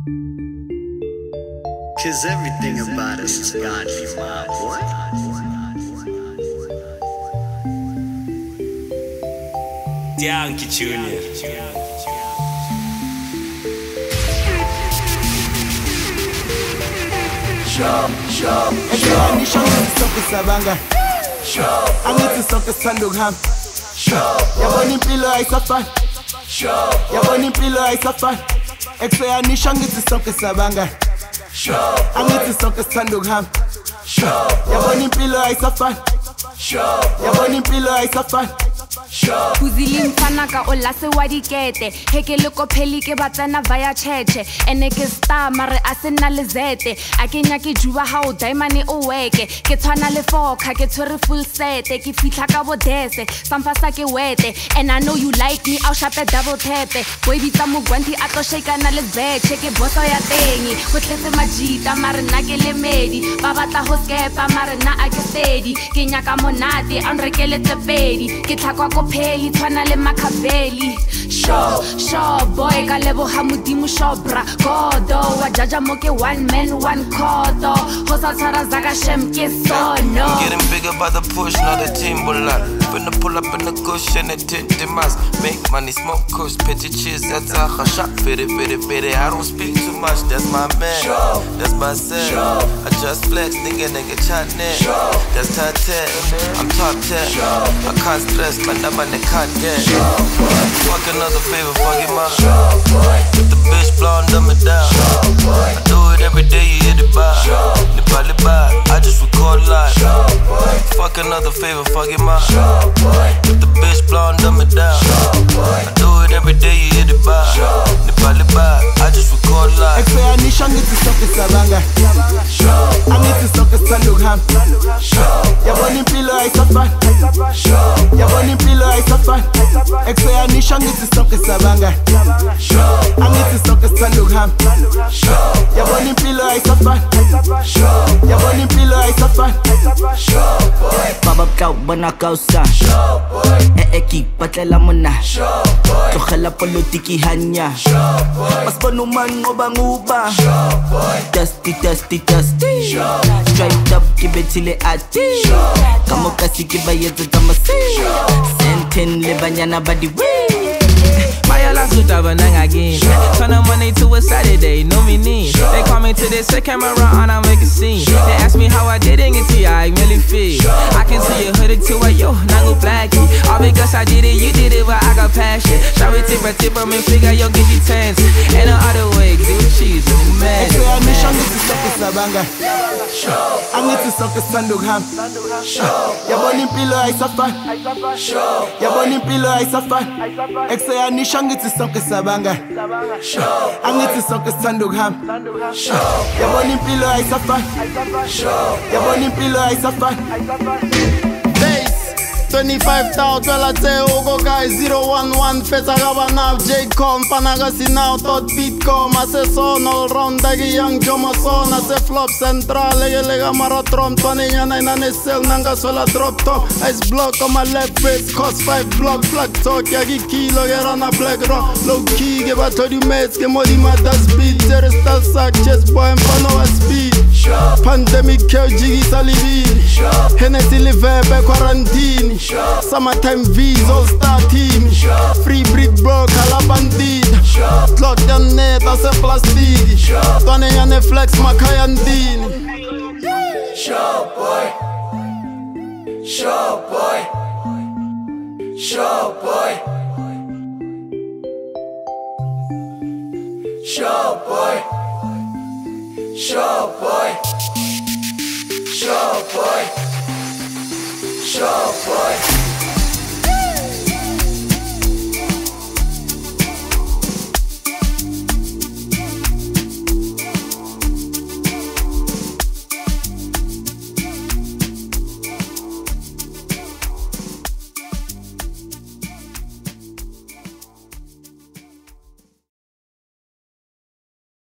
'Cause everything about us is godly, my boy. Yankee Junior. Ngisho ngisonke sabanga angithi sonke sithanda ukuhamba yabona impilo ayisafani yabona impilo ayisafani ekuseyanisho ngithi sonke sabanga angithi sonke sithanda ukuhamba yabona impilo ayisafani yabona impilo ayisafani Kuzili mfana ka olase wadikete Heke loko peli ke batsana vaya cheche Ene ke star mare asena lezete Ake nyake juba hao daimane o weke Ke twana le foka ke tore full sete Ke fitla ka bodese Samfasa ke wete And I know you like me I'll shape double tepe Boy bita mugwanti ato shake na lezeche Ke boso ya tengi Kutlese majita mare na ke le medi Babata ho skepa mare na ake steady Ke nyaka monate Anrekele tepedi Ke tlakwa ko peli twana le makaveli Sho boy ka lebo hamudimo shobra Kodo wa jaja moke one man one kodo Hosa tara zaga shem ke sono Getting bigger by the push, not a Timberland. Finna pull up in the cushion and tint the mask. Make money, smoke kush, petty cheese, that's a shot. Fitty, I don't speak too much, that's my man. That's my set. I just flex, nigga chat net. That's top 10, I'm top 10. I can't stress, man, I'm on the content. Fuck another favor, fuck your mother. If the bitch blonde, dumb it down. I do it every day, you hit it by. Nipali by, I just record live. Fuck another favor, fuck your mother. If the bitch blonde, dumb it down. I do it every day, you hit it by. Nipali by, I just record live. Ekuseyanisho ngithi sonke sabanga angithi sonke sithanda ukuhamba yabona impilo ayisafani yabona impilo ayisafani ekuseyanisho ngithi sonke sabanga angithi sonke sithanda ukuhamba yabona impilo ayisafani yabona impilo ayisafani Baba kau bona kausa Eki patlela mona Tlogela politiki hanya Mas bona man ngoba nguba Dusty Striped up kibetile ati Kamo kasi kibayetsa tamasi Senten le banyana badi wee Maya la suta banang again. Turn a Monday to a Saturday, no meaning. They call me to this camera on, I make a scene. They ask me how I did it, get to I really feel. I can see you hooded to a yo, nango blackie. All because I did it, you did it, but I got passion. Shout it tip, me figure yo get you tense. And the other way, do cheese, man. Ekuseyanisho ngithi sonke sabanga angithi sonke sithanda ukuhamba yabona impilo ayisafani yabona impilo ayisafani ekuseyanisho ngithi sonke sabanga angithi sonke sithanda ukuhamba yabona impilo ayisafani yabona impilo ayisafani 25,000 well I say Ogo guy 011 Fesa Gavana J-Com Panagasi now Tot Bitcom I say son all round Dagi young Joma son I say flop central Lega Maratron 29 and a cell Nanga sola drop top Ice block on my left face Cost 5 block Flag talk Yagi kilo Get on a black rock Low key Give a 30 mates Get modi mata speed There still sack Chest boy and pano at speed Pandemic Kyo Jiggy Salibi Hennessy live back quarantine Summertime V's all-star team Free brick bro, calabandid Clock down net, as a plastic Twane yane flex, makayandini Show boy Show boy Show boy Show boy Show boy Show boy Show boy